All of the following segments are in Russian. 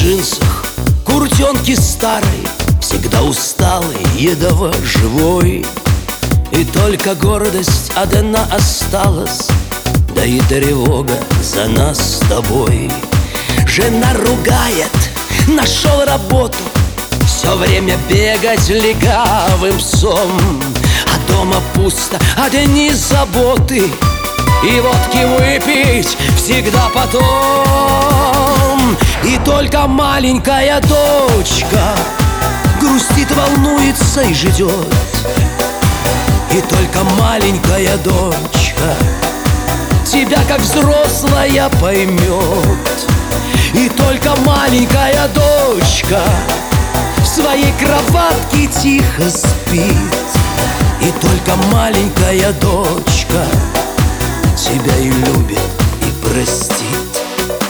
джинсах, куртенке старой, всегда усталый, едово живой. И только гордость одна осталась, да и тревога за нас с тобой. Жена ругает, нашел работу, все время бегать легавым псом. А дома пусто, одни заботы, и водки выпить всегда потом. И только маленькая дочка грустит, волнуется и ждет. И только маленькая дочка тебя как взрослая поймет. И только маленькая дочка в своей кроватке тихо спит. И только маленькая дочка тебя и любит, и простит.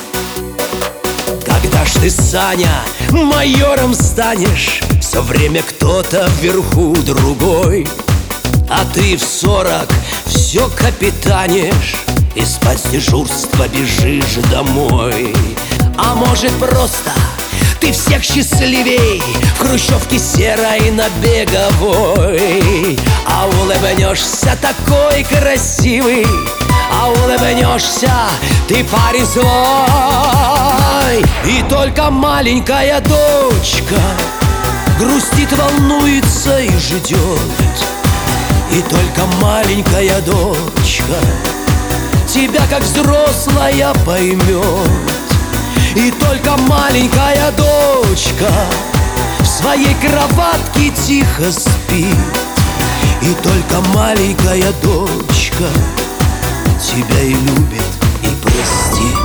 Когда ж ты, Саня, майором станешь, все время кто-то вверху другой, а ты в 40 все капитанишь и спать с дежурства бежишь домой. А может, просто ты всех счастливей в хрущевке серой на Беговой. А улыбнешься такой красивый, а улыбнешься ты, парень свой. И только маленькая дочка грустит, волнуется и ждет. И только маленькая дочка тебя как взрослая поймет. И только маленькая дочка в своей кроватке тихо спит. И только маленькая дочка тебя и любит, и простит.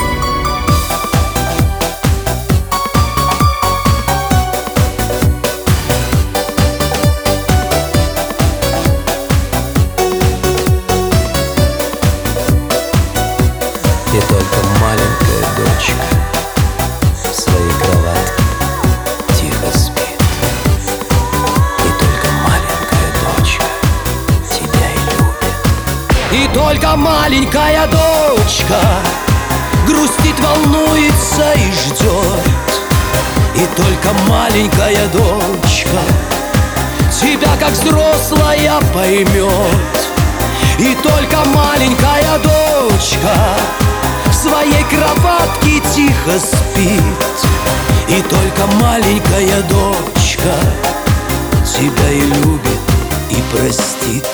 И только маленькая дочка в своей кроватке тихо спит. И только маленькая дочка тебя и любит. И только маленькая дочка грустит, волнуется и ждет. И только маленькая дочка тебя как взрослая поймет. И только маленькая дочка в своей кроватке тихо спит. И только маленькая дочка тебя и любит, и простит.